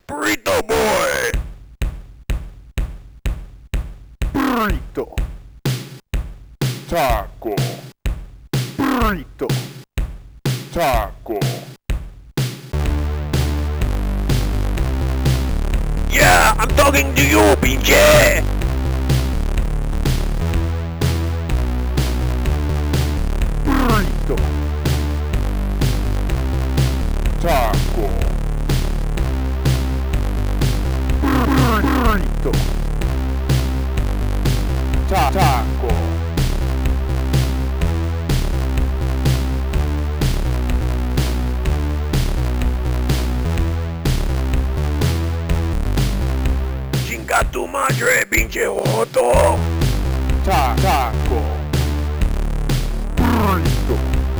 Burrito boy! Burrito. Taco. Burrito. Taco. Yeah, I'm talking to you, pinche! Burrito. Taco. Burrito. Taco. Chinga tu madre, pinche joto. Taco. Burrito.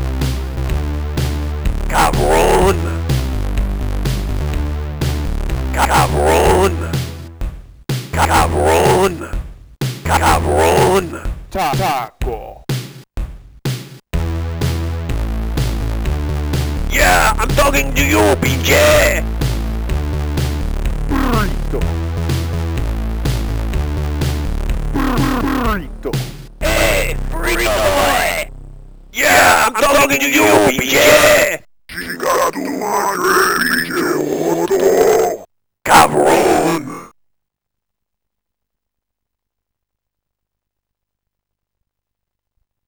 Cabrón. Cabrón. Cabrón. Cabrón. Taco. Yeah, I'm talking to you, pinche. Burrito. Burrito. Hey, burrito boy. Yeah, I'm talking to you, pinche. Chinga tu madre.